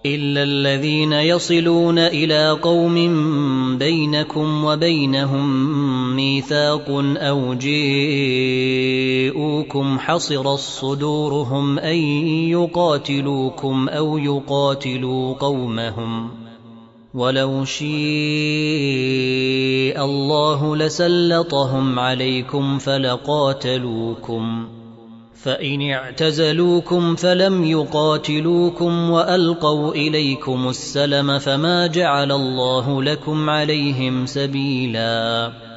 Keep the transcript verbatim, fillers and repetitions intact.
إلا الذين يصلون إلى قوم بينكم وبينهم ميثاق أو جاءوكم حصرت صدورهم أن يقاتلوكم أو يقاتلوا قومهم ولو شاء الله لسلطهم عليكم فلقاتلوكم فإن اعتزلوكم فلم يقاتلوكم وألقوا إليكم السلم فما جعل الله لكم عليهم سبيلا